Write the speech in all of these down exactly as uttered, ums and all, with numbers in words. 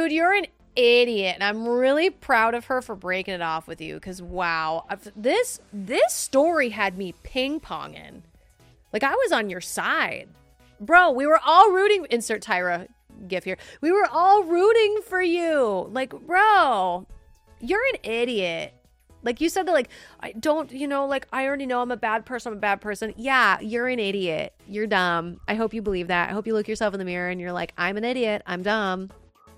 Dude, you're an idiot. And I'm really proud of her for breaking it off with you because, wow, this this story had me ping-ponging. Like, I was on your side. Bro, we were all rooting. Insert Tyra gif here. We were all rooting for you. Like, bro, you're an idiot. Like, you said that, like, I don't, you know, like, I already know I'm a bad person. I'm a bad person. Yeah, you're an idiot. You're dumb. I hope you believe that. I hope you look yourself in the mirror and you're like, I'm an idiot. I'm dumb.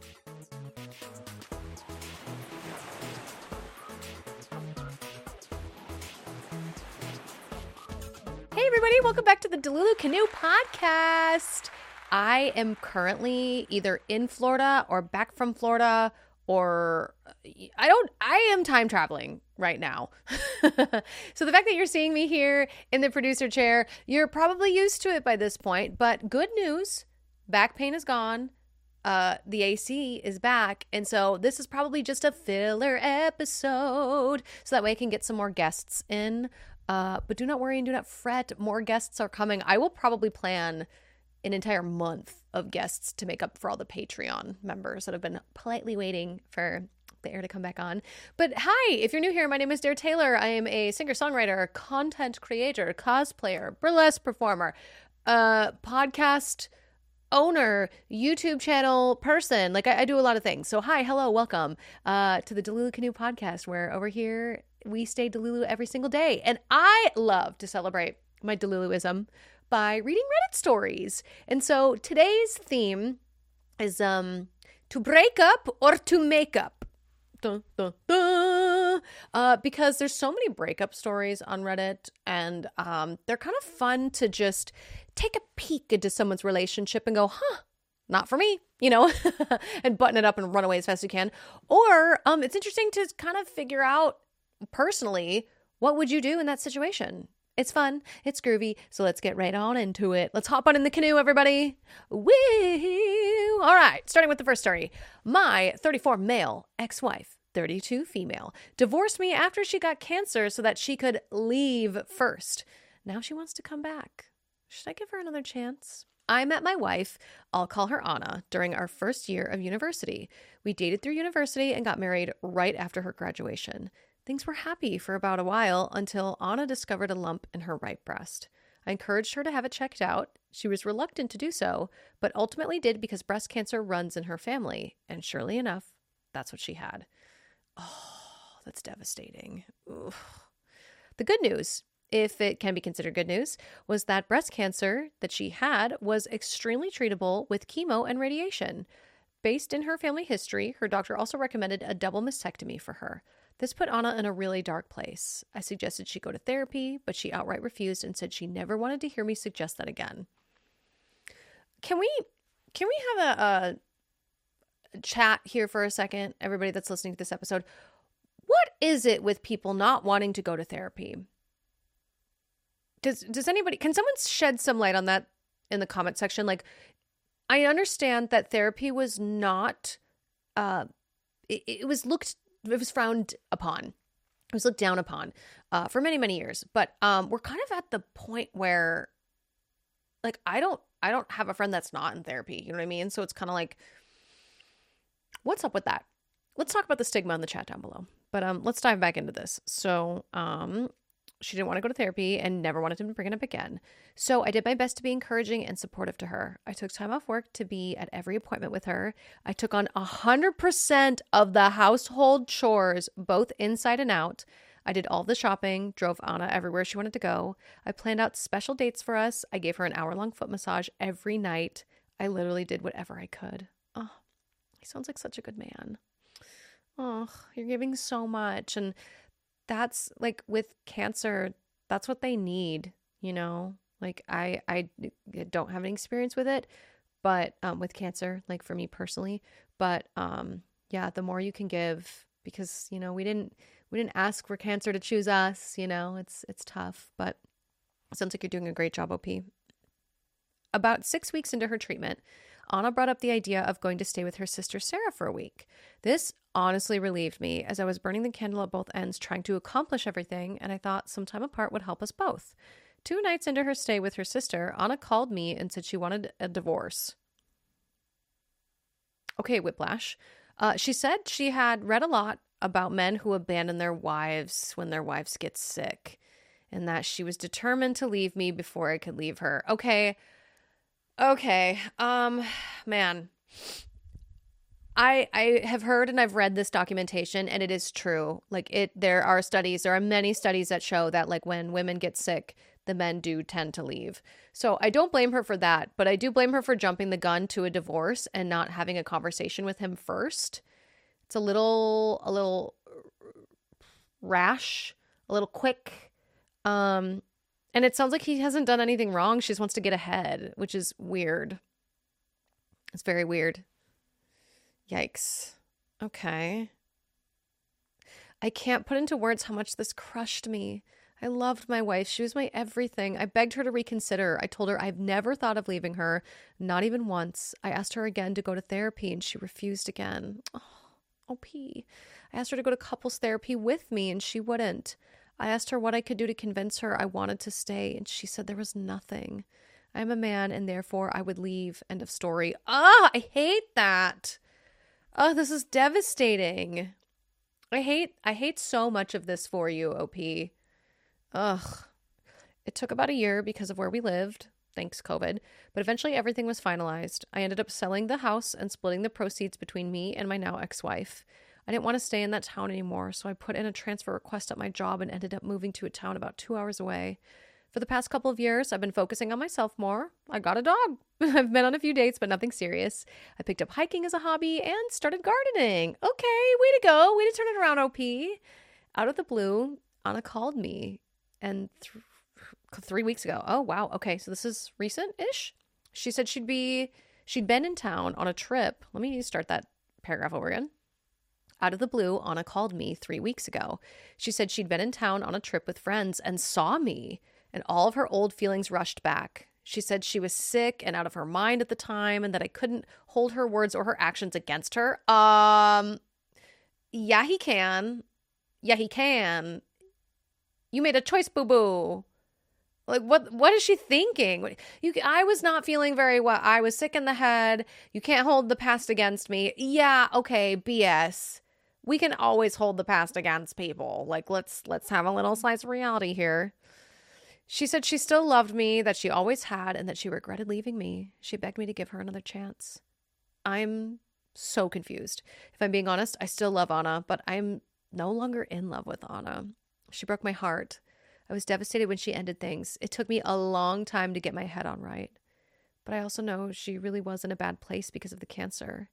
Hey, everybody. Welcome back to the Delulu Canoe Podcast. I am currently either in Florida or back from Florida, or I don't, I am time traveling right now. So the fact that you're seeing me here in the producer chair, you're probably used to it by this point, but good news, back pain is gone. Uh, the A C is back. And so this is probably just a filler episode. So that way I can get some more guests in. Uh, but do not worry and do not fret. More guests are coming. I will probably plan an entire month of guests to make up for all the Patreon members that have been politely waiting for the air to come back on. But hi, if you're new here, my name is Dare Taylor. I am a singer-songwriter, content creator, cosplayer, burlesque performer, uh, podcast owner, YouTube channel person. Like, I, I do a lot of things. So hi, hello, welcome uh, to the Delulu Canoe Podcast, where over here we stay Delulu every single day. And I love to celebrate my Deluluism by reading Reddit stories. And so today's theme is um to break up or to make up. Dun, dun, dun. Uh, because there's so many breakup stories on Reddit, and um, they're kind of fun to just take a peek into someone's relationship and go, huh, not for me, you know, and button it up and run away as fast as you can. Or um, it's interesting to kind of figure out personally, what would you do in that situation? It's fun. It's groovy. So let's get right on into it. Let's hop on in the canoe, everybody. Woo! All right. Starting with the first story. My thirty-four male ex-wife, thirty-two female, divorced me after she got cancer so that she could leave first. Now she wants to come back. Should I give her another chance? I met my wife, I'll call her Anna, during our first year of university. We dated through university and got married right after her graduation. Things were happy for about a while until Anna discovered a lump in her right breast. I encouraged her to have it checked out. She was reluctant to do so, but ultimately did because breast cancer runs in her family. And surely enough, that's what she had. Oh, that's devastating. Oof. The good news, if it can be considered good news, was that breast cancer that she had was extremely treatable with chemo and radiation. Based in her family history, her doctor also recommended a double mastectomy for her. This put Anna in a really dark place. I suggested she go to therapy, but she outright refused and said she never wanted to hear me suggest that again. Can we can we have a, a chat here for a second, everybody that's listening to this episode? What is it with people not wanting to go to therapy? Does does anybody, can someone shed some light on that in the comment section? Like, I understand that therapy was not, uh, it, it was looked It was frowned upon. It was looked down upon uh, for many, many years. But um, we're kind of at the point where, like, I don't, I don't have a friend that's not in therapy. You know what I mean? So it's kind of like, what's up with that? Let's talk about the stigma in the chat down below. But um, let's dive back into this. So um, she didn't want to go to therapy and never wanted to bring it up again. So I did my best to be encouraging and supportive to her. I took time off work to be at every appointment with her. I took on one hundred percent of the household chores, both inside and out. I did all the shopping, drove Anna everywhere she wanted to go. I planned out special dates for us. I gave her an hour-long foot massage every night. I literally did whatever I could. Oh, he sounds like such a good man. Oh, you're giving so much. And that's like with cancer, that's what they need, you know? Like I, I don't have any experience with it, but um, with cancer, like for me personally, but um, yeah, the more you can give, because, you know, we didn't, we didn't ask for cancer to choose us, you know, it's, it's tough, but it sounds like you're doing a great job, O P. About six weeks into her treatment, Anna brought up the idea of going to stay with her sister Sarah for a week. This honestly relieved me as I was burning the candle at both ends trying to accomplish everything, and I thought some time apart would help us both. Two nights into her stay with her sister, Anna called me and said she wanted a divorce. Okay, Whiplash. Uh, she said she had read a lot about men who abandon their wives when their wives get sick, and that she was determined to leave me before I could leave her. Okay. Okay. Um, man. I I have heard and I've read this documentation, and it is true. Like it there are studies, there are many studies that show that like when women get sick, the men do tend to leave. So I don't blame her for that, but I do blame her for jumping the gun to a divorce and not having a conversation with him first. It's a little a little rash, a little quick. Um and it sounds like he hasn't done anything wrong. She just wants to get ahead, which is weird. It's very weird. Yikes. Okay. I can't put into words how much this crushed me. I loved my wife. She was my everything. I begged her to reconsider. I told her I've never thought of leaving her, not even once. I asked her again to go to therapy, and she refused again. Oh, O P. I asked her to go to couples therapy with me, and she wouldn't. I asked her what I could do to convince her I wanted to stay, and she said there was nothing. I'm a man, and therefore I would leave. End of story. Ah, I hate that. Oh, this is devastating. I hate I hate so much of this for you, O P. Ugh. It took about a year because of where we lived, thanks COVID, but eventually everything was finalized. I ended up selling the house and splitting the proceeds between me and my now ex-wife. I didn't want to stay in that town anymore, so I put in a transfer request at my job and ended up moving to a town about two hours away. For the past couple of years, I've been focusing on myself more. I got a dog. I've been on a few dates, but nothing serious. I picked up hiking as a hobby and started gardening. Okay, way to go. Way to turn it around, O P. Out of the blue, Anna called me and th- three weeks ago. Oh, wow. Okay, so this is recent-ish. She said she'd be, she'd been in town on a trip. Let me start that paragraph over again. Out of the blue, Anna called me three weeks ago. She said she'd been in town on a trip with friends and saw me, and all of her old feelings rushed back. She said she was sick and out of her mind at the time, and that I couldn't hold her words or her actions against her. Um, yeah, he can. Yeah, he can. You made a choice, boo-boo. Like, what? What is she thinking? You, I was not feeling very well. I was sick in the head. You can't hold the past against me. Yeah, okay, B S. We can always hold the past against people. Like, let's let's have a little slice of reality here. She said she still loved me, that she always had, and that she regretted leaving me. She begged me to give her another chance. I'm so confused. If I'm being honest, I still love Anna, but I'm no longer in love with Anna. She broke my heart. I was devastated when she ended things. It took me a long time to get my head on right. But I also know she really was in a bad place because of the cancer.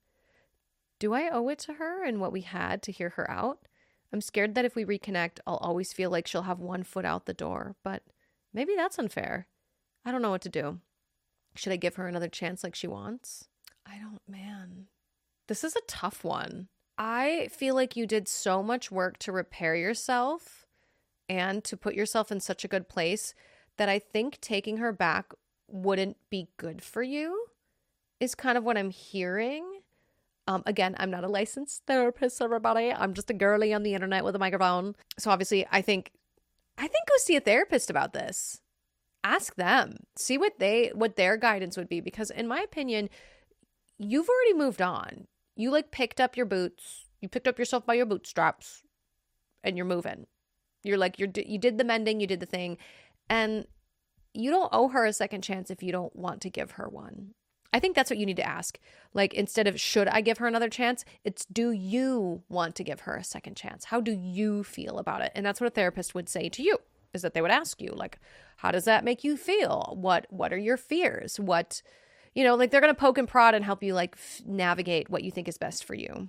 Do I owe it to her and what we had to hear her out? I'm scared that if we reconnect, I'll always feel like she'll have one foot out the door, but maybe that's unfair. I don't know what to do. Should I give her another chance like she wants? I don't, man. This is a tough one. I feel like you did so much work to repair yourself and to put yourself in such a good place that I think taking her back wouldn't be good for you, is kind of what I'm hearing. Um, again, I'm not a licensed therapist, everybody. I'm just a girly on the internet with a microphone. So obviously, I think, I think go see a therapist about this. Ask them. See what they, what their guidance would be. Because in my opinion, you've already moved on. You like picked up your boots. You picked up yourself by your bootstraps and you're moving. You're like, you're, you did the mending, you did the thing. And you don't owe her a second chance if you don't want to give her one. I think that's what you need to ask. Like, instead of should I give her another chance, it's do you want to give her a second chance? How do you feel about it? And that's what a therapist would say to you, is that they would ask you, like, how does that make you feel? What what are your fears? What, you know, like they're going to poke and prod and help you like f- navigate what you think is best for you.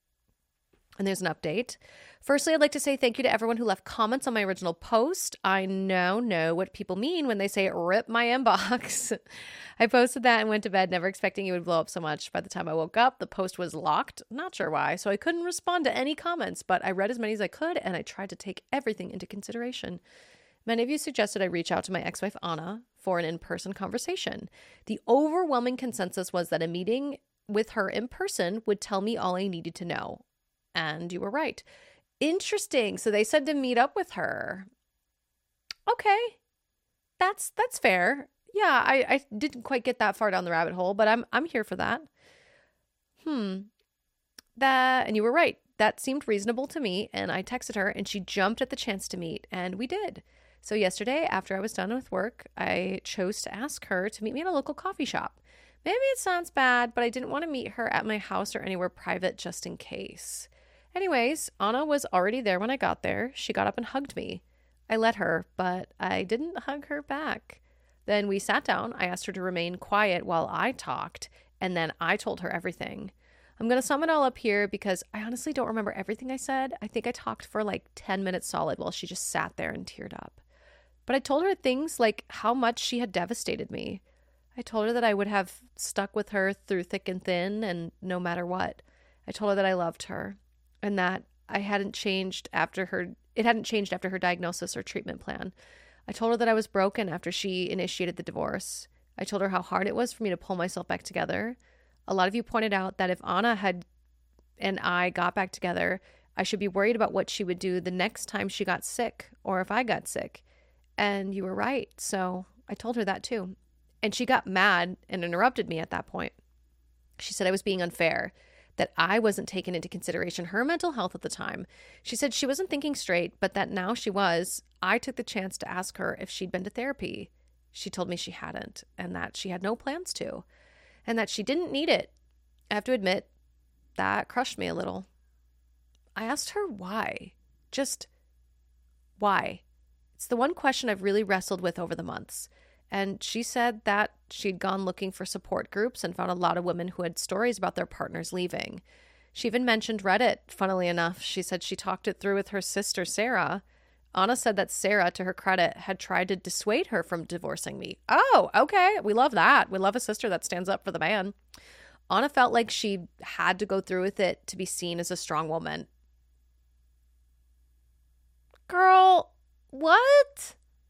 And there's an update. Firstly, I'd like to say thank you to everyone who left comments on my original post. I now know what people mean when they say rip my inbox. I posted that and went to bed never expecting it would blow up so much. By the time I woke up, the post was locked. Not sure why, so I couldn't respond to any comments, but I read as many as I could and I tried to take everything into consideration. Many of you suggested I reach out to my ex-wife Anna for an in-person conversation. The overwhelming consensus was that a meeting with her in person would tell me all I needed to know. And you were right. Interesting. So they said to meet up with her. Okay. That's that's fair. Yeah, I, I didn't quite get that far down the rabbit hole, but I'm I'm here for that. hmm, that, and you were right. That seemed reasonable to me. And I texted her and she jumped at the chance to meet. And we did. So yesterday, after I was done with work, I chose to ask her to meet me at a local coffee shop. Maybe it sounds bad, but I didn't want to meet her at my house or anywhere private just in case. Anyways, Anna was already there when I got there. She got up and hugged me. I let her, but I didn't hug her back. Then we sat down. I asked her to remain quiet while I talked, and then I told her everything. I'm going to sum it all up here because I honestly don't remember everything I said. I think I talked for like ten minutes solid while she just sat there and teared up. But I told her things like how much she had devastated me. I told her that I would have stuck with her through thick and thin and no matter what. I told her that I loved her and that I hadn't changed after her, it hadn't changed after her diagnosis or treatment plan. I told her that I was broken after she initiated the divorce. I told her how hard it was for me to pull myself back together. A lot of you pointed out that if Anna had and I got back together, I should be worried about what she would do the next time she got sick or if I got sick. And you were right. So I told her that too. And she got mad and interrupted me at that point. She said I was being unfair, that I wasn't taking into consideration her mental health at the time. She said she wasn't thinking straight, but that now she was. I took the chance to ask her if she'd been to therapy. She told me she hadn't and that she had no plans to and that she didn't need it. I have to admit, that crushed me a little. I asked her why. Just why? It's the one question I've really wrestled with over the months. And she said that she'd gone looking for support groups and found a lot of women who had stories about their partners leaving. She even mentioned Reddit, funnily enough. She said she talked it through with her sister, Sarah. Anna said that Sarah, to her credit, had tried to dissuade her from divorcing me. Oh, okay. We love that. We love a sister that stands up for the man. Anna felt like she had to go through with it to be seen as a strong woman. Girl, what?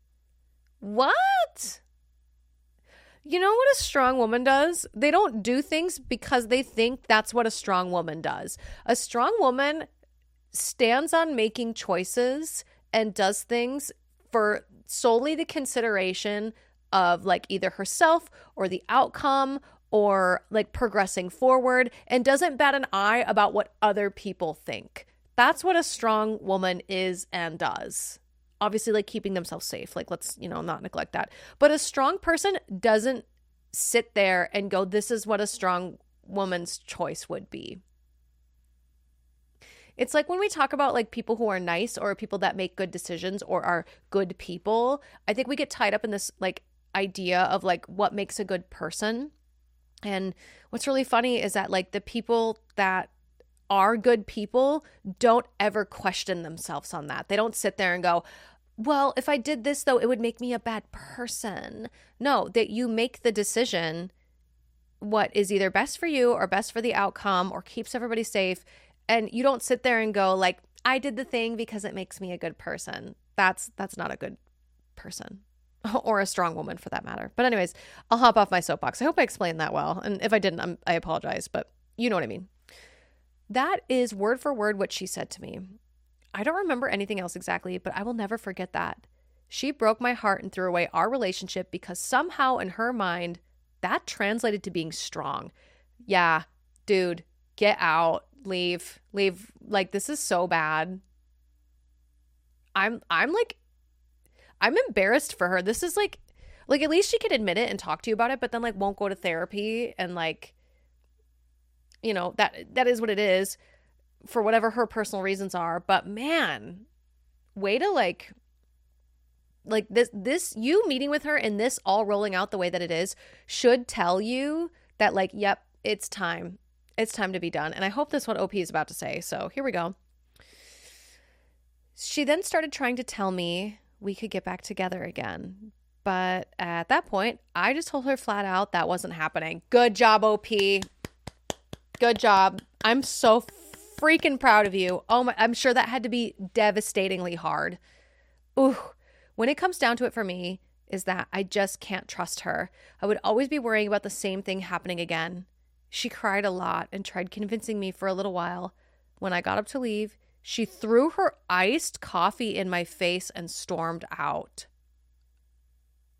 What? You know what a strong woman does? They don't do things because they think that's what a strong woman does. A strong woman stands on making choices and does things for solely the consideration of like either herself or the outcome or like progressing forward and doesn't bat an eye about what other people think. That's what a strong woman is and does. Obviously, like keeping themselves safe. Like, let's, you know, not neglect that. But a strong person doesn't sit there and go, this is what a strong woman's choice would be. It's like when we talk about like people who are nice or people that make good decisions or are good people, I think we get tied up in this like idea of like what makes a good person. And what's really funny is that like the people that are good people don't ever question themselves on that. They don't sit there and go, well, if I did this though, it would make me a bad person. No, that you make the decision what is either best for you or best for the outcome or keeps everybody safe. And you don't sit there and go like, I did the thing because it makes me a good person. That's that's not a good person or a strong woman for that matter. But anyways, I'll hop off my soapbox. I hope I explained that well. And if I didn't, I'm, I apologize, but you know what I mean. That is word for word what she said to me. I don't remember anything else exactly, but I will never forget that. She broke my heart and threw away our relationship because somehow in her mind, that translated to being strong. Yeah, dude, get out, leave, leave. Like, this is so bad. I'm, I'm like, I'm embarrassed for her. This is like, like at least she could admit it and talk to you about it, but then like won't go to therapy and like, you know, that that is what it is for whatever her personal reasons are. But man, way to like, like this, this, you meeting with her and this all rolling out the way that it is should tell you that like, yep, it's time. It's time to be done. And I hope that's what O P is about to say. So here we go. She then started trying to tell me we could get back together again. But at that point, I just told her flat out that wasn't happening. Good job, O P. Good job. I'm so freaking proud of you. Oh my, I'm sure that had to be devastatingly hard. Ooh, when it comes down to it for me is that I just can't trust her. I would always be worrying about the same thing happening again. She cried a lot and tried convincing me for a little while. When I got up to leave, she threw her iced coffee in my face and stormed out.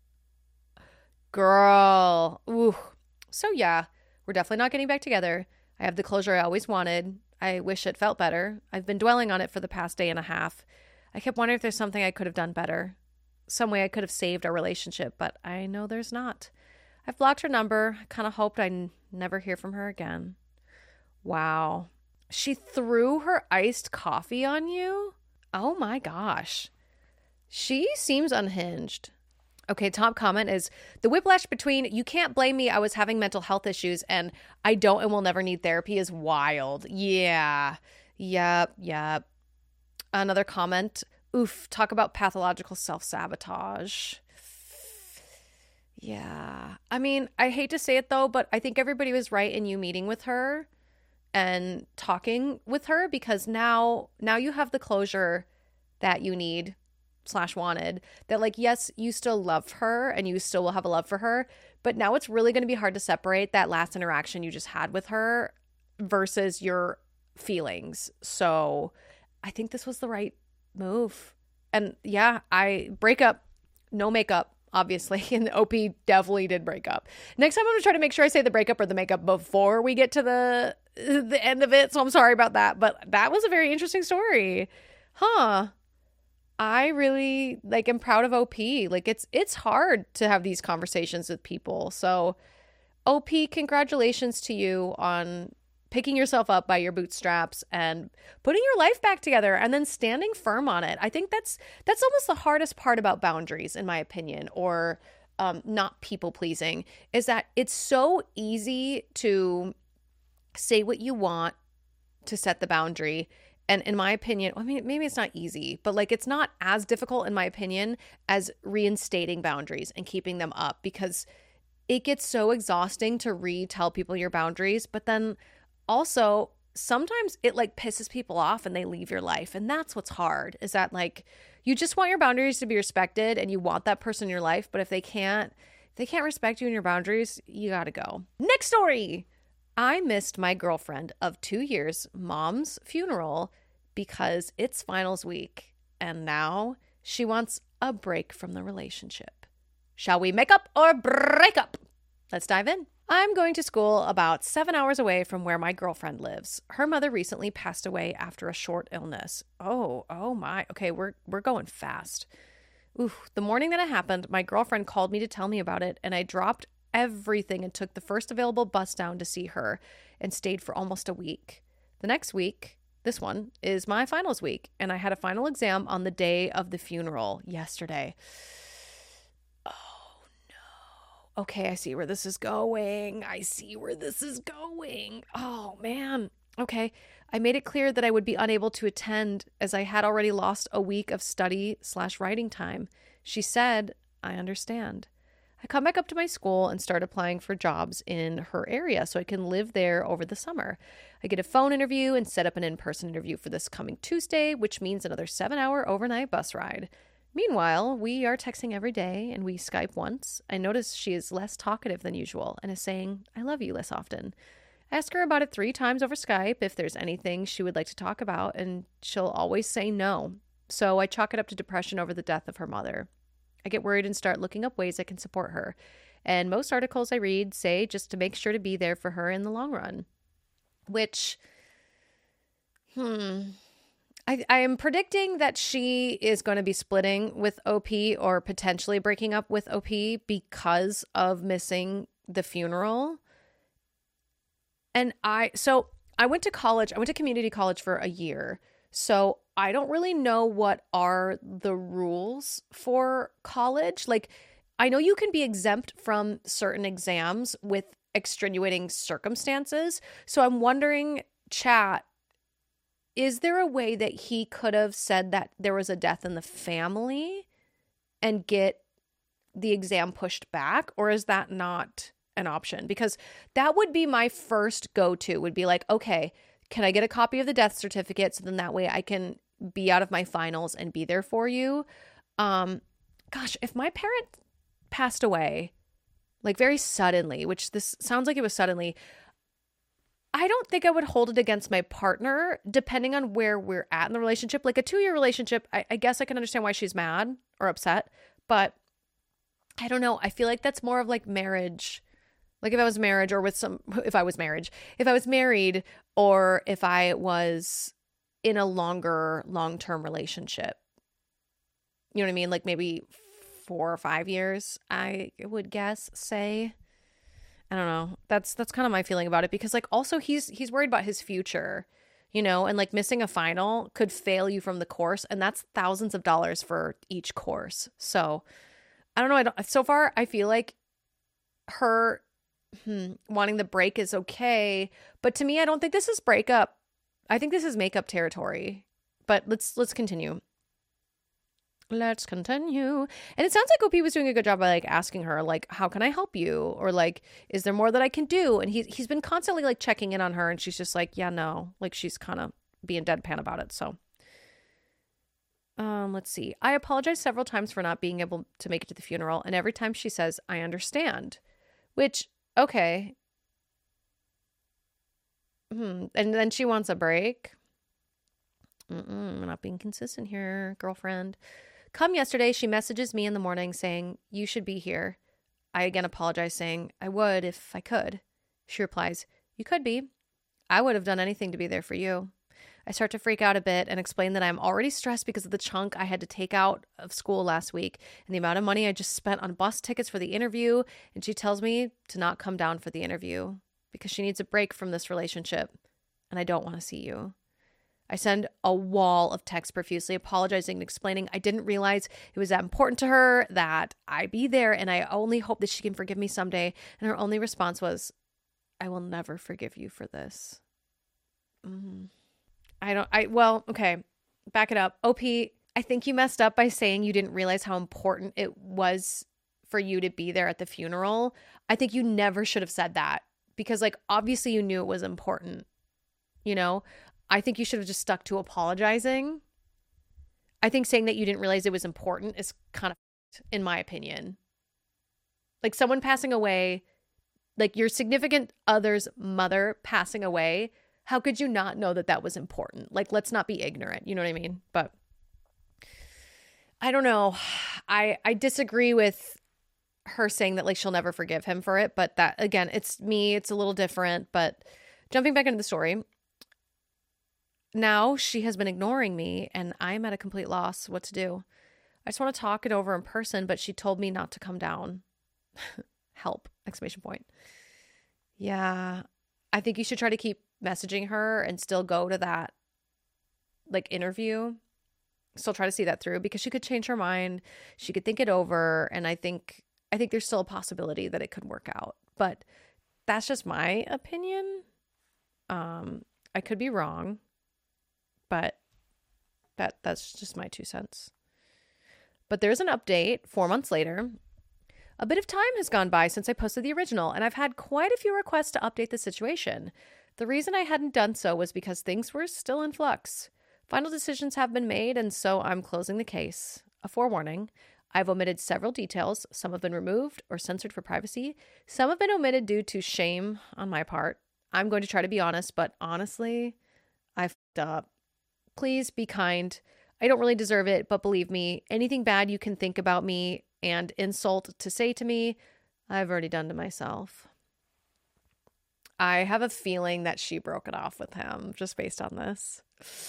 Girl. Ooh. So yeah, we're definitely not getting back together. I have the closure I always wanted. I wish it felt better. I've been dwelling on it for the past day and a half. I kept wondering if there's something I could have done better. Some way I could have saved our relationship, but I know there's not. I've blocked her number. I kind of hoped I'd n- never hear from her again. Wow. She threw her iced coffee on you? Oh my gosh. She seems unhinged. Okay, top comment is, the whiplash between "you can't blame me, I was having mental health issues," and "I don't and will never need therapy" is wild. Yeah. Yep. Yep. Another comment. Oof. Talk about pathological self-sabotage. Yeah. I mean, I hate to say it though, but I think everybody was right in you meeting with her and talking with her, because now, now you have the closure that you need slash wanted, that like, yes, you still love her and you still will have a love for her, but now it's really going to be hard to separate that last interaction you just had with her versus your feelings. So I think this was the right move. And yeah, I break up, no makeup, obviously, and O P definitely did break up. Next time I'm going to try to make sure I say the breakup or the makeup before we get to the the end of it, so I'm sorry about that, but that was a very interesting story. Huh. I really like am proud of O P. Like it's it's hard to have these conversations with people. So O P, congratulations to you on picking yourself up by your bootstraps and putting your life back together and then standing firm on it. I think that's that's almost the hardest part about boundaries, in my opinion, or um, not people pleasing, is that it's so easy to say what you want, to set the boundary. And in my opinion, I mean, maybe it's not easy, but like it's not as difficult, in my opinion, as reinstating boundaries and keeping them up, because it gets so exhausting to retell people your boundaries. But then also sometimes it like pisses people off and they leave your life. And that's what's hard, is that like you just want your boundaries to be respected and you want that person in your life. But if they can't, if they can't respect you and your boundaries, you got to go. Next story. I missed my girlfriend of two years' mom's funeral because it's finals week, and now she wants a break from the relationship. Shall we make up or break up? Let's dive in. I'm going to school about seven hours away from where my girlfriend lives. Her mother recently passed away after a short illness. Oh, oh my. Okay, we're we're going fast. Ooh, the morning that it happened, my girlfriend called me to tell me about it, and I dropped everything and took the first available bus down to see her and stayed for almost a week. The next week, this one, is my finals week, and I had a final exam on the day of the funeral yesterday. Oh no. Okay, I see where this is going. I see where this is going. Oh man. Okay. I made it clear that I would be unable to attend as I had already lost a week of study slash writing time. She said, "I understand." I come back up to my school and start applying for jobs in her area so I can live there over the summer. I get a phone interview and set up an in-person interview for this coming Tuesday, which means another seven-hour overnight bus ride. Meanwhile, we are texting every day and we Skype once. I notice she is less talkative than usual and is saying, "I love you" less often. I ask her about it three times over Skype if there's anything she would like to talk about, and she'll always say no. So I chalk it up to depression over the death of her mother. I get worried and start looking up ways I can support her. And most articles I read say just to make sure to be there for her in the long run. Which, hmm, I, I am predicting that she is going to be splitting with O P or potentially breaking up with O P because of missing the funeral. And I, so I went to college, I went to community college for a year. So I don't really know what are the rules for college. Like, I know you can be exempt from certain exams with extenuating circumstances. So I'm wondering, chat, is there a way that he could have said that there was a death in the family and get the exam pushed back? Or is that not an option? Because that would be my first go-to, would be like, okay, can I get a copy of the death certificate so then that way I can be out of my finals and be there for you? Um, gosh, if my parent passed away, like very suddenly, which this sounds like it was suddenly, I don't think I would hold it against my partner, depending on where we're at in the relationship. Like a two-year relationship, I, I guess I can understand why she's mad or upset, but I don't know. I feel like that's more of like marriage Like if I was married or with some, if I was married, if I was married or if I was in a longer, long-term relationship, you know what I mean? Like maybe four or five years, I would guess, say. I don't know. That's that's kind of my feeling about it because like also he's he's worried about his future, you know, and like missing a final could fail you from the course, and that's thousands of dollars for each course. So I don't know. I don't, so far, I feel like her hmm, wanting the break is okay, but to me, I don't think this is breakup. I think this is makeup territory. But let's let's continue. Let's continue. And it sounds like O P was doing a good job by like asking her, like, how can I help you? Or like, is there more that I can do? And he's he's been constantly like checking in on her, and she's just like, yeah, no. Like she's kind of being deadpan about it. So um, let's see. I apologize several times for not being able to make it to the funeral, and every time she says, I understand. Which, okay. Hmm. And then she wants a break. Mm-mm, I'm not being consistent here, girlfriend. Come yesterday, she messages me in the morning saying, you should be here. I again apologize, saying, I would if I could. She replies, you could be. I would have done anything to be there for you. I start to freak out a bit and explain that I'm already stressed because of the chunk I had to take out of school last week and the amount of money I just spent on bus tickets for the interview. And she tells me to not come down for the interview because she needs a break from this relationship and I don't want to see you. I send a wall of text profusely apologizing and explaining I didn't realize it was that important to her, that I be there, and I only hope that she can forgive me someday. And her only response was, I will never forgive you for this. Mm-hmm. I don't, I, well, okay, back it up. O P, I think you messed up by saying you didn't realize how important it was for you to be there at the funeral. I think you never should have said that because, like, obviously you knew it was important, you know? I think you should have just stuck to apologizing. I think saying that you didn't realize it was important is kind of, in my opinion. Like someone passing away, like your significant other's mother passing away, how could you not know that that was important? Like, let's not be ignorant. You know what I mean? But I don't know. I I disagree with her saying that like she'll never forgive him for it. But that, again, it's me. It's a little different. But jumping back into the story. Now she has been ignoring me and I'm at a complete loss what to do. I just want to talk it over in person, but she told me not to come down. Help! Exclamation point. Yeah, I think you should try to keep messaging her and still go to that like interview. Still try to see that through because she could change her mind. She could think it over. And I think, I think there's still a possibility that it could work out, but that's just my opinion. Um, I could be wrong. But that that's just my two cents. But there's an update four months later. A bit of time has gone by since I posted the original, and I've had quite a few requests to update the situation. The reason I hadn't done so was because things were still in flux. Final decisions have been made, and so I'm closing the case. A forewarning. I've omitted several details. Some have been removed or censored for privacy. Some have been omitted due to shame on my part. I'm going to try to be honest, but honestly, I fucked up. Please be kind. I don't really deserve it, but believe me, anything bad you can think about me and insult to say to me, I've already done to myself. I have a feeling that she broke it off with him just based on this.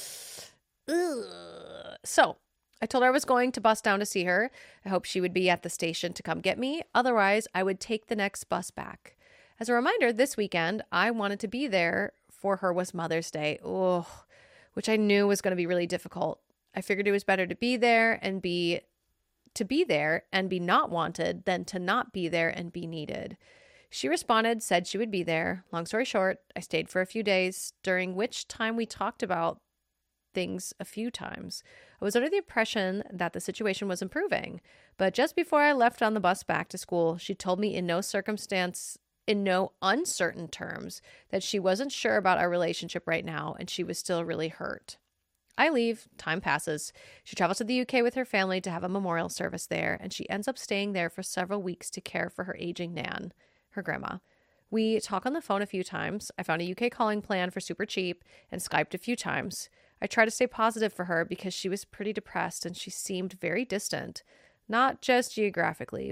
Ugh. So I told her I was going to bus down to see her. I hoped she would be at the station to come get me. Otherwise, I would take the next bus back. As a reminder, this weekend, I wanted to be there for her was Mother's Day. Oh, which I knew was going to be really difficult. I figured it was better to be there and be to be there and be not wanted than to not be there and be needed. She responded, said she would be there. Long story short, I stayed for a few days, during which time we talked about things a few times. I was under the impression that the situation was improving, but just before I left on the bus back to school, she told me in no circumstance in no uncertain terms that she wasn't sure about our relationship right now and she was still really hurt. I leave. Time passes. She travels to the U K with her family to have a memorial service there, and she ends up staying there for several weeks to care for her aging nan, her grandma. We talk on the phone a few times. I found a U K calling plan for super cheap and Skyped a few times. I try to stay positive for her because she was pretty depressed and she seemed very distant, not just geographically.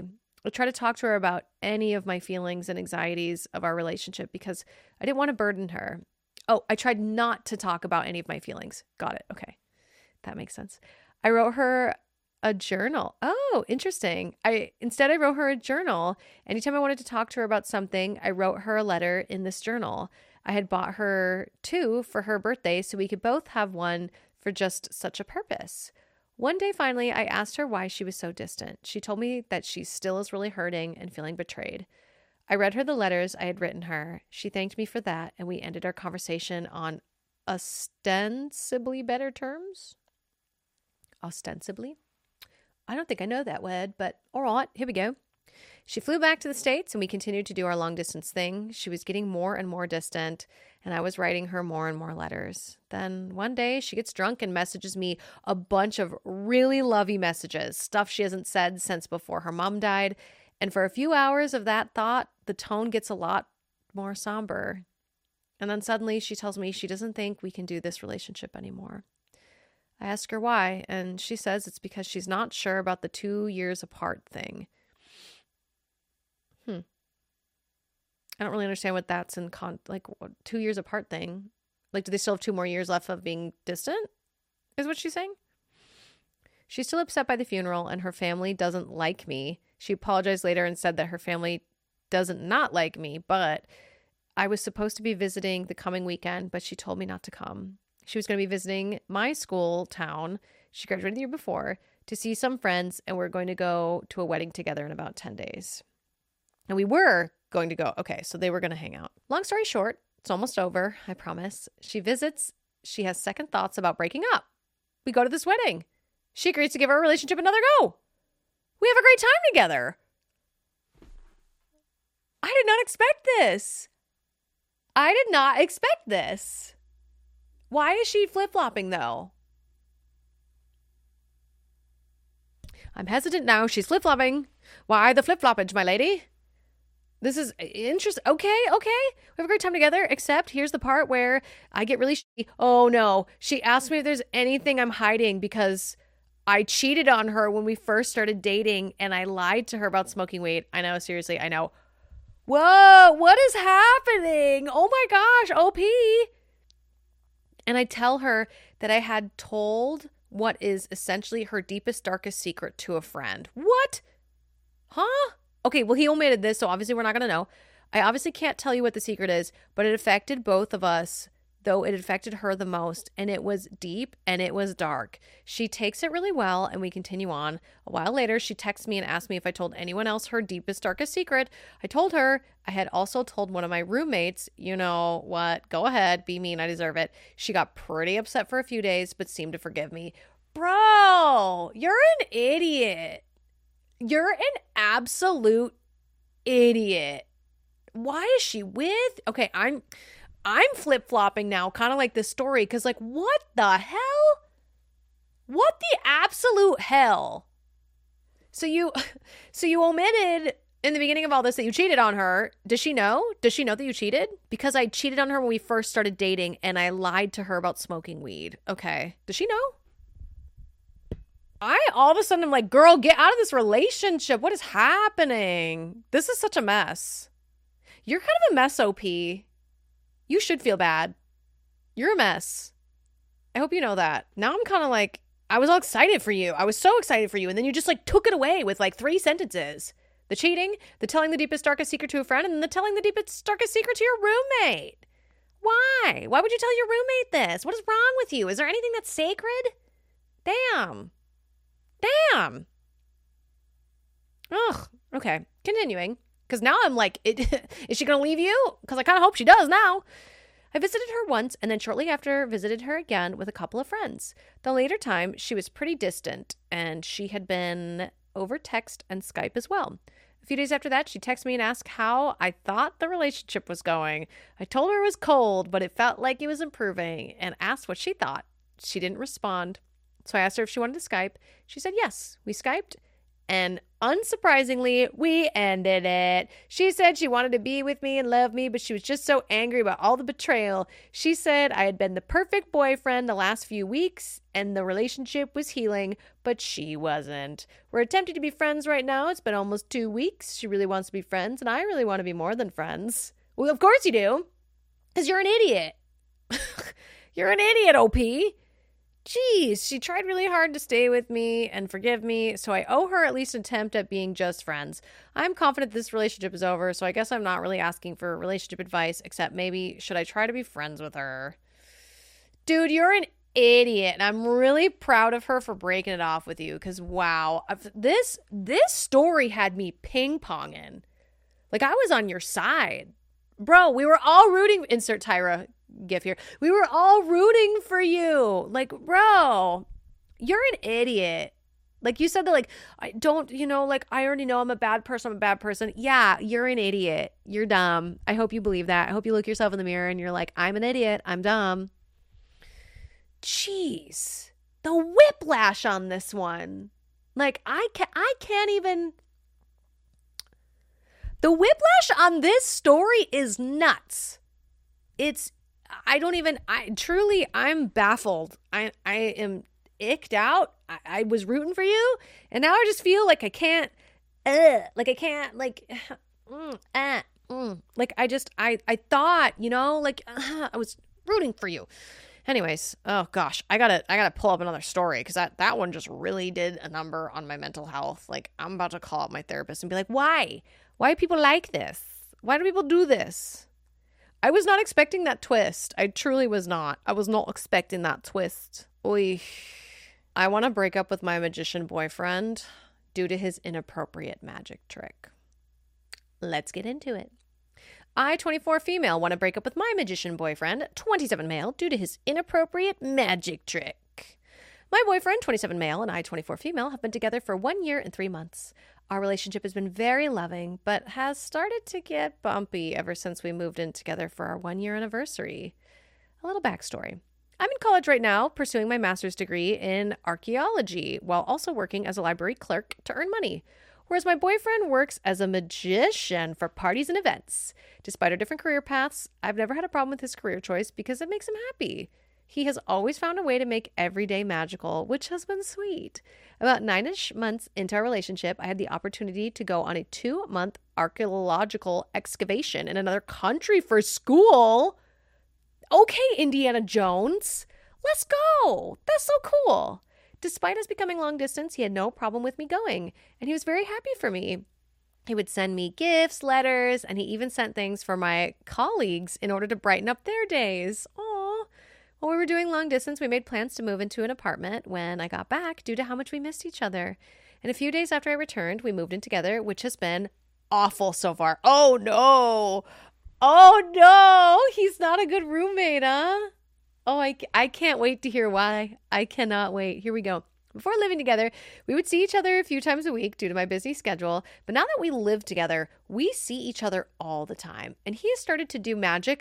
I tried to talk to her about any of my feelings and anxieties of our relationship because I didn't want to burden her. Oh, I tried not to talk about any of my feelings. Got it. Okay. That makes sense. I wrote her a journal. Oh, interesting. I instead I wrote her a journal. Anytime I wanted to talk to her about something, I wrote her a letter in this journal. I had bought her two for her birthday so we could both have one for just such a purpose. One day, finally, I asked her why she was so distant. She told me that she still is really hurting and feeling betrayed. I read her the letters I had written her. She thanked me for that, and we ended our conversation on ostensibly better terms. Ostensibly? I don't think I know that word, but all right, here we go. She flew back to the States, and we continued to do our long-distance thing. She was getting more and more distant, and I was writing her more and more letters. Then one day, she gets drunk and messages me a bunch of really lovey messages, stuff she hasn't said since before her mom died. And for a few hours of that thought, the tone gets a lot more somber. And then suddenly, she tells me she doesn't think we can do this relationship anymore. I ask her why, and she says it's because she's not sure about the two years apart thing. Hmm. I don't really understand what that's in con like what, two years apart thing. Like, do they still have two more years left of being distant? Is what she's saying. She's still upset by the funeral, and her family doesn't like me. She apologized later and said that her family doesn't not like me, but I was supposed to be visiting the coming weekend, but she told me not to come. She was going to be visiting my school town. She graduated the year before to see some friends, and we're going to go to a wedding together in about ten days. And we were going to go. Okay, so they were going to hang out. Long story short, it's almost over, I promise. She visits. She has second thoughts about breaking up. We go to this wedding. She agrees to give our relationship another go. We have a great time together. I did not expect this. I did not expect this. Why is she flip-flopping, though? I'm hesitant now. She's flip-flopping. Why the flip-floppage, my lady? This is interesting. Okay, okay. We have a great time together, except here's the part where I get really sh- Oh, no. She asked me if there's anything I'm hiding because I cheated on her when we first started dating, and I lied to her about smoking weed. I know, seriously, I know. Whoa, what is happening? Oh, my gosh, O P. And I tell her that I had told what is essentially her deepest, darkest secret to a friend. What? Huh? Okay, well, he omitted this, so obviously we're not going to know. I obviously can't tell you what the secret is, but it affected both of us, though it affected her the most, and it was deep and it was dark. She takes it really well, and we continue on. A while later, she texts me and asks me if I told anyone else her deepest, darkest secret. I told her I had also told one of my roommates. You know what? Go ahead. Be mean. I deserve it. She got pretty upset for a few days, but seemed to forgive me. Bro, you're an idiot. You're an absolute idiot. Why is she with? Okay, I'm I'm flip-flopping now, kind of like this story, because like, what the hell? What the absolute hell? So you so you omitted in the beginning of all this that you cheated on her. Does she know? Does she know that you cheated? Because I cheated on her when we first started dating, and I lied to her about smoking weed. Okay. Does she know? I all of a sudden I'm like, girl, get out of this relationship. What is happening? This is such a mess. You're kind of a mess, O P. You should feel bad. You're a mess. I hope you know that. Now I'm kind of like, I was all excited for you. I was so excited for you. And then you just like took it away with like three sentences. The cheating, the telling the deepest, darkest secret to a friend, and then the telling the deepest, darkest secret to your roommate. Why? Why would you tell your roommate this? What is wrong with you? Is there anything that's sacred? Damn. Damn. Ugh. Okay. Continuing. Because now I'm like, it, is she going to leave you? Because I kind of hope she does now. I visited her once and then shortly after visited her again with a couple of friends. The later time, she was pretty distant and she had been over text and Skype as well. A few days after that, she texted me and asked how I thought the relationship was going. I told her it was cold, but it felt like it was improving and asked what she thought. She didn't respond. So I asked her if she wanted to Skype. She said yes. We Skyped, And unsurprisingly, we ended it. She said she wanted to be with me and love me, but she was just so angry about all the betrayal. She said I had been the perfect boyfriend the last few weeks and the relationship was healing, but she wasn't. We're attempting to be friends right now. It's been almost two weeks. She really wants to be friends, and I really want to be more than friends. Well, of course you do, because you're an idiot. You're an idiot, O P. Jeez, she tried really hard to stay with me and forgive me, so I owe her at least an attempt at being just friends. I'm confident this relationship is over, so I guess I'm not really asking for relationship advice, except maybe should I try to be friends with her? Dude, you're an idiot, and I'm really proud of her for breaking it off with you, because wow, this this story had me ping-ponging. Like, I was on your side. Bro, we were all rooting, insert Tyra gif here. We were all rooting for you. Like, bro, you're an idiot. Like, you said that, like, I don't, you know, like, I already know I'm a bad person. I'm a bad person. Yeah, you're an idiot. You're dumb. I hope you believe that. I hope you look yourself in the mirror and you're like, I'm an idiot. I'm dumb. Jeez. The whiplash on this one. Like, I can't, I can't even... The whiplash on this story is nuts. It's, I don't even, I truly, I'm baffled. I I am icked out. I, I was rooting for you, and now I just feel like I can't, uh, like I can't, like, mm, uh, mm. Like I just, I, I thought, you know, like uh, I was rooting for you. Anyways, oh gosh, I gotta, I gotta pull up another story because that, that one just really did a number on my mental health. Like, I'm about to call up my therapist and be like, why? Why do people like this? Why do people do this? I was not expecting that twist. I truly was not. I was not expecting that twist. Oy. I want to break up with my magician boyfriend due to his inappropriate magic trick. Let's get into it. I, twenty-four female, want to break up with my magician boyfriend, twenty-seven male, due to his inappropriate magic trick. My boyfriend, twenty-seven male, and I, twenty-four female, have been together for one year and three months. Our relationship has been very loving, but has started to get bumpy ever since we moved in together for our one-year anniversary. A little backstory. I'm in college right now, pursuing my master's degree in archaeology, while also working as a library clerk to earn money, whereas my boyfriend works as a magician for parties and events. Despite our different career paths, I've never had a problem with his career choice because it makes him happy. He has always found a way to make every day magical, which has been sweet. About nine-ish months into our relationship, I had the opportunity to go on a two-month archaeological excavation in another country for school. Okay, Indiana Jones, let's go. That's so cool. Despite us becoming long distance, he had no problem with me going, and he was very happy for me. He would send me gifts, letters, and he even sent things for my colleagues in order to brighten up their days. Aww. While we were doing long distance, we made plans to move into an apartment when I got back due to how much we missed each other. And a few days after I returned, we moved in together, which has been awful so far. Oh, no. Oh, no. He's not a good roommate, huh? Oh, I, I can't wait to hear why. I cannot wait. Here we go. Before living together, we would see each other a few times a week due to my busy schedule. But now that we live together, we see each other all the time. And he has started to do magic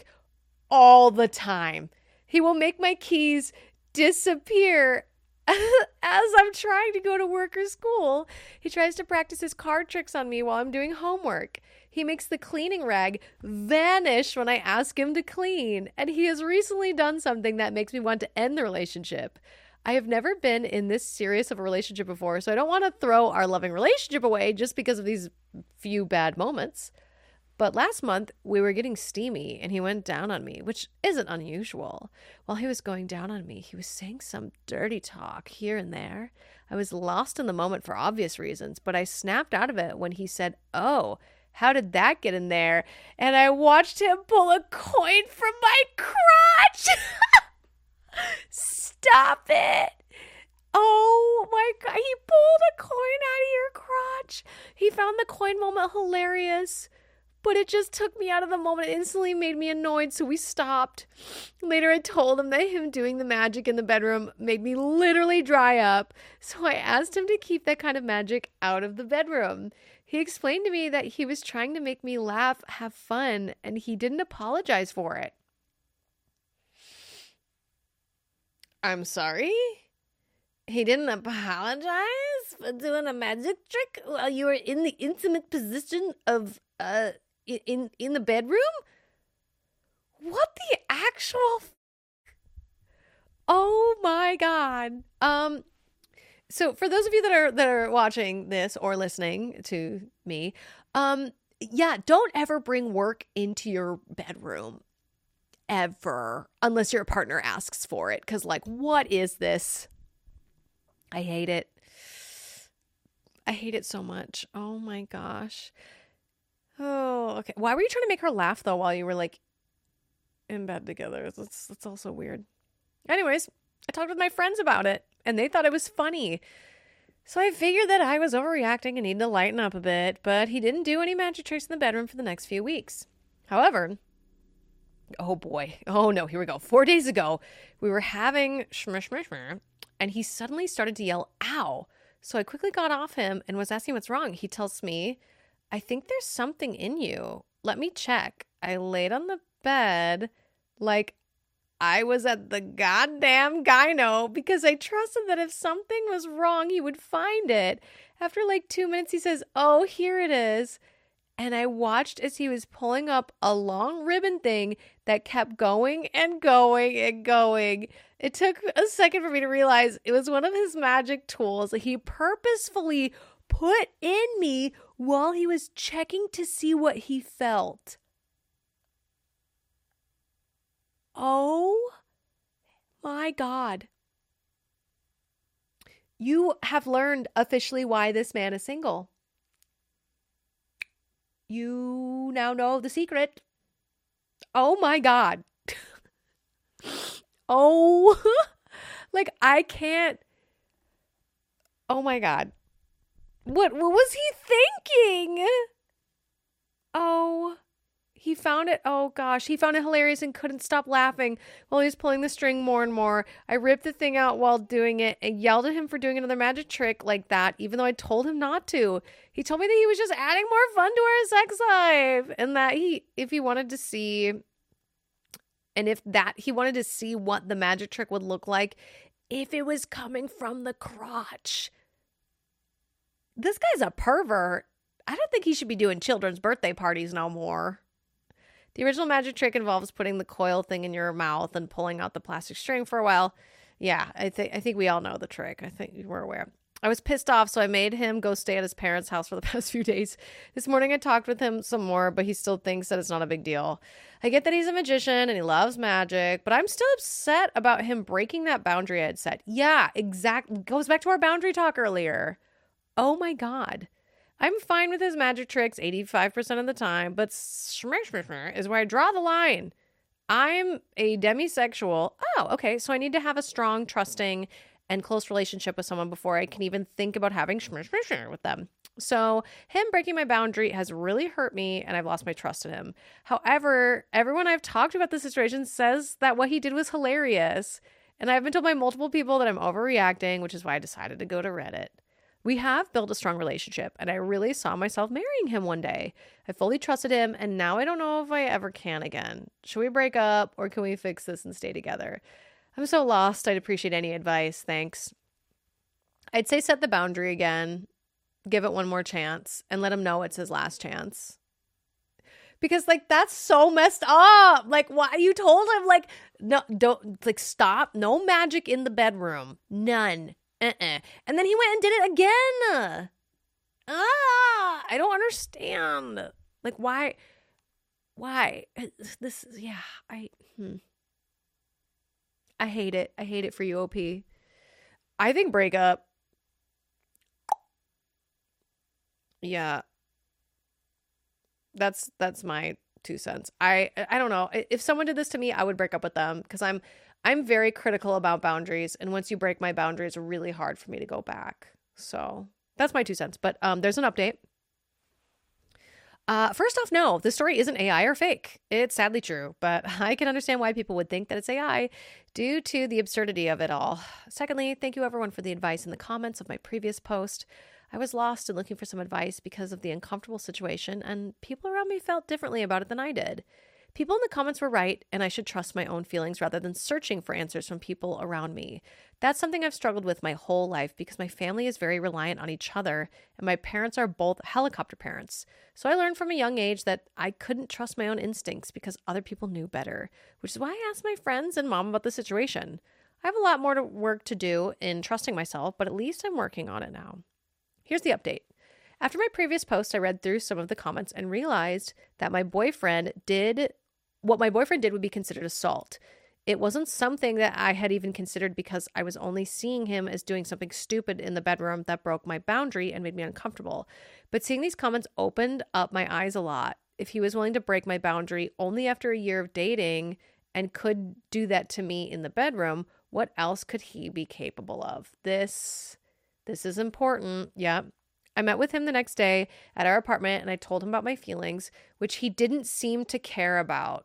all the time. He will make my keys disappear as I'm trying to go to work or school. He tries to practice his card tricks on me while I'm doing homework. He makes the cleaning rag vanish when I ask him to clean. And he has recently done something that makes me want to end the relationship. I have never been in this serious of a relationship before, so I don't want to throw our loving relationship away just because of these few bad moments. But last month, we were getting steamy, and he went down on me, which isn't unusual. While he was going down on me, he was saying some dirty talk here and there. I was lost in the moment for obvious reasons, but I snapped out of it when he said, "Oh, how did that get in there?" And I watched him pull a coin from my crotch. Stop it. Oh my God. He pulled a coin out of your crotch. He found the coin moment hilarious. But it just took me out of the moment. It instantly made me annoyed, so we stopped. Later, I told him that him doing the magic in the bedroom made me literally dry up. So I asked him to keep that kind of magic out of the bedroom. He explained to me that he was trying to make me laugh, have fun, and he didn't apologize for it. I'm sorry? He didn't apologize? for doing a magic trick while you were in the intimate position of, uh, in, in the bedroom? What the actual... F- oh my God. Um, so for those of you that are, that are watching this or listening to me, um, yeah, don't ever bring work into your bedroom. Ever. Unless your partner asks for it. Because, like, what is this? I hate it. I hate it so much. Oh my gosh. Oh, okay. Why were you trying to make her laugh, though, while you were, like, in bed together? That's, that's also weird. Anyways, I talked with my friends about it, and they thought it was funny. So I figured that I was overreacting and needed to lighten up a bit, but he didn't do any magic tricks in the bedroom for the next few weeks. However... Oh boy. Oh no, here we go. Four days ago, we were having shmur shmur shmur, and he suddenly started to yell, ow. So I quickly got off him and was asking what's wrong. He tells me, I think there's something in you. Let me check. I laid on the bed like I was at the goddamn gyno because I trusted that if something was wrong, he would find it. After like two minutes, he says, oh, here it is. And I watched as he was pulling up a long ribbon thing that kept going and going and going. It took a second for me to realize it was one of his magic tools that he purposefully put in me while he was checking to see what he felt. Oh my God. You have learned officially why this man is single. You now know the secret. Oh my God. Oh, like I can't. Oh my God. What, what was he thinking? Oh, he found it. Oh gosh. He found it hilarious and couldn't stop laughing while he was pulling the string more and more. I ripped the thing out while doing it and yelled at him for doing another magic trick like that, even though I told him not to. He told me that he was just adding more fun to our sex life and that he, if he wanted to see, and if that, he wanted to see what the magic trick would look like if it was coming from the crotch. This guy's a pervert. I don't think he should be doing children's birthday parties no more. The original magic trick involves putting the coil thing in your mouth and pulling out the plastic string for a while. Yeah, I think I think we all know the trick. I think we're aware. I was pissed off, so I made him go stay at his parents' house for the past few days. This morning I talked with him some more, but he still thinks that it's not a big deal. I get that he's a magician and he loves magic, but I'm still upset about him breaking that boundary I had set. Yeah, exactly. Goes back to our boundary talk earlier. Oh my God. I'm fine with his magic tricks eighty-five percent of the time, but shmur shmur shmur is where I draw the line. I'm a demisexual. Oh, okay. So I need to have a strong, trusting, and close relationship with someone before I can even think about having shmur shmur shmur with them. So him breaking my boundary has really hurt me, and I've lost my trust in him. However, everyone I've talked about the situation says that what he did was hilarious, and I've been told by multiple people that I'm overreacting, which is why I decided to go to Reddit. We have built a strong relationship, and I really saw myself marrying him one day. I fully trusted him, and now I don't know if I ever can again. Should we break up, or can we fix this and stay together? I'm so lost. I'd appreciate any advice. Thanks. I'd say set the boundary again, give it one more chance, and let him know it's his last chance. Because, like, that's so messed up. Like, why you told him, like, no, don't, like, stop. No magic in the bedroom. None. Uh-uh. And then he went and did it again. Ah, I don't understand. Like, why? Why? This, yeah, I, hmm. I hate it. I hate it for you, O P. I think break up. Yeah. That's, that's my two cents. I, I don't know. If someone did this to me, I would break up with them because I'm, I'm very critical about boundaries, and once you break my boundaries, it's really hard for me to go back. So that's my two cents. But um, there's an update. Uh, first off, no, this story isn't A I or fake. It's sadly true, but I can understand why people would think that it's A I due to the absurdity of it all. Secondly, thank you everyone for the advice in the comments of my previous post. I was lost and looking for some advice because of the uncomfortable situation, and people around me felt differently about it than I did. People in the comments were right, and I should trust my own feelings rather than searching for answers from people around me. That's something I've struggled with my whole life because my family is very reliant on each other, and my parents are both helicopter parents. So I learned from a young age that I couldn't trust my own instincts because other people knew better, which is why I asked my friends and mom about the situation. I have a lot more to work to do in trusting myself, but at least I'm working on it now. Here's the update. After my previous post, I read through some of the comments and realized that my boyfriend did what my boyfriend did would be considered assault. It wasn't something that I had even considered because I was only seeing him as doing something stupid in the bedroom that broke my boundary and made me uncomfortable. But seeing these comments opened up my eyes a lot. If he was willing to break my boundary only after a year of dating and could do that to me in the bedroom, what else could he be capable of? This, this is important. Yep. I met with him the next day at our apartment and I told him about my feelings, which he didn't seem to care about.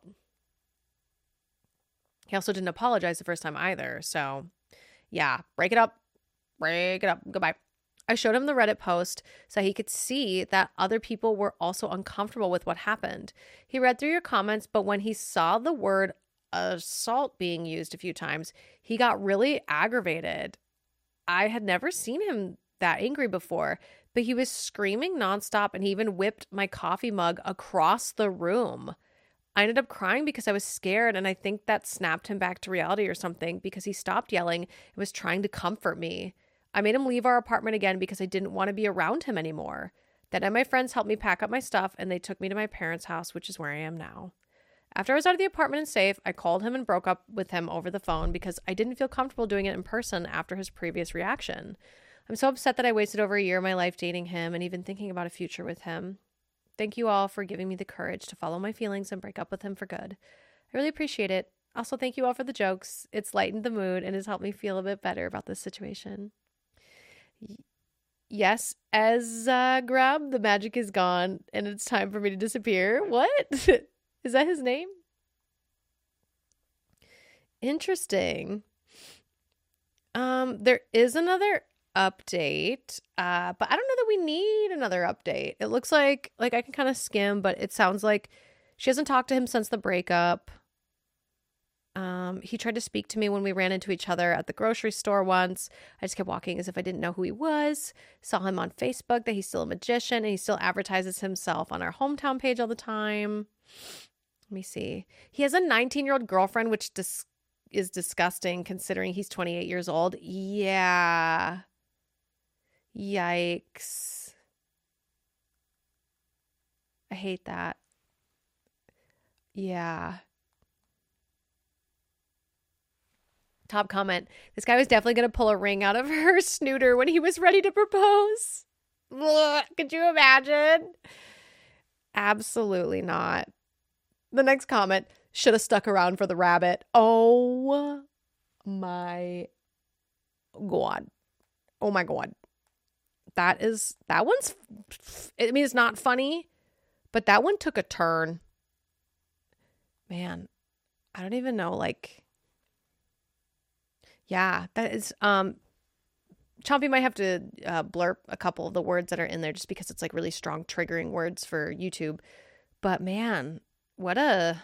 He also didn't apologize the first time either. So yeah, break it up, break it up, goodbye. I showed him the Reddit post so he could see that other people were also uncomfortable with what happened. He read through your comments, but when he saw the word assault being used a few times, he got really aggravated. I had never seen him that angry before, but he was screaming nonstop and he even whipped my coffee mug across the room. I ended up crying because I was scared, and I think that snapped him back to reality or something because he stopped yelling and was trying to comfort me. I made him leave our apartment again because I didn't want to be around him anymore. That night, my friends helped me pack up my stuff and they took me to my parents' house, which is where I am now. After I was out of the apartment and safe, I called him and broke up with him over the phone because I didn't feel comfortable doing it in person after his previous reaction. I'm so upset that I wasted over a year of my life dating him and even thinking about a future with him. Thank you all for giving me the courage to follow my feelings and break up with him for good. I really appreciate it. Also, thank you all for the jokes. It's lightened the mood and has helped me feel a bit better about this situation. Y- yes, as uh, Grub, the magic is gone and it's time for me to disappear. What? Is that his name? Interesting. Um, there is another update, uh, but I don't know that we need another update. It looks like, like I can kind of skim, but it sounds like she hasn't talked to him since the breakup. Um, he tried to speak to me when we ran into each other at the grocery store once. I just kept walking as if I didn't know who he was. Saw him on Facebook that he's still a magician and he still advertises himself on our hometown page all the time. Let me see. He has a nineteen-year-old girlfriend, which dis- is disgusting considering he's twenty-eight years old. Yeah. Yikes. I hate that. Yeah. Top comment. This guy was definitely going to pull a ring out of her snooter when he was ready to propose. Ugh, could you imagine? Absolutely not. The next comment. Should have stuck around for the rabbit. Oh my God. Oh my God. That is, that one's, I mean, it's not funny, but that one took a turn. Man, I don't even know, like, yeah, that is, um, Chompy might have to uh, blurp a couple of the words that are in there just because it's like really strong triggering words for YouTube. But man, what a,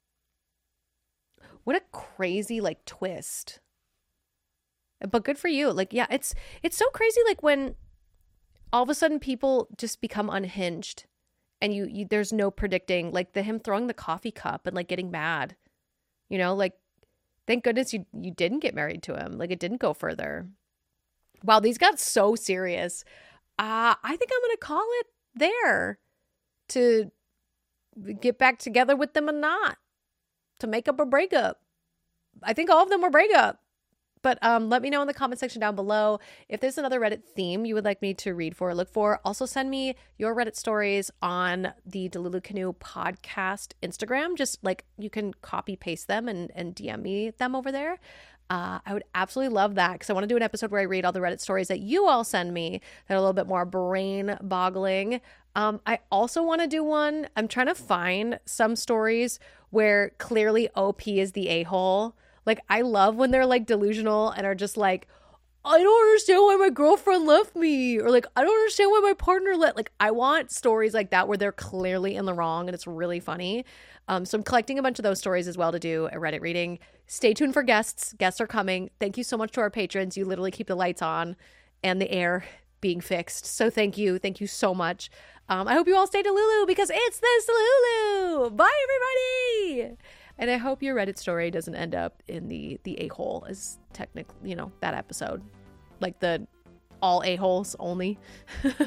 what a crazy like twist. But good for you. Like, yeah, it's, it's so crazy. Like when all of a sudden people just become unhinged and you, you there's no predicting, like the him throwing the coffee cup and like getting mad, you know, like thank goodness you, you didn't get married to him. Like it didn't go further. Wow. These got so serious. Uh, I think I'm going to call it there to get back together with them or not, to make up or break up. I think all of them were break up. But um, let me know in the comment section down below if there's another Reddit theme you would like me to read for or look for. Also send me your Reddit stories on the Delulu Canoe podcast Instagram. Just like you can copy paste them and, and D M me them over there. Uh, I would absolutely love that because I want to do an episode where I read all the Reddit stories that you all send me that are a little bit more brain boggling. Um, I also want to do one. I'm trying to find some stories where clearly O P is the a-hole. Like, I love when they're, like, delusional and are just like, I don't understand why my girlfriend left me, or like, I don't understand why my partner let, like, I want stories like that where they're clearly in the wrong and it's really funny. Um, so I'm collecting a bunch of those stories as well to do a Reddit reading. Stay tuned for guests. Guests are coming. Thank you so much to our patrons. You literally keep the lights on and the air being fixed. So thank you. Thank you so much. Um, I hope you all stay Delulu because it's this Delulu. Bye, everybody. And I hope your Reddit story doesn't end up in the the a-hole as technically, you know, that episode. Like the all a-holes only.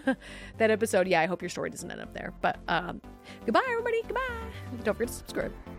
That episode, yeah, I hope your story doesn't end up there. But um, goodbye, everybody. Goodbye. Don't forget to subscribe.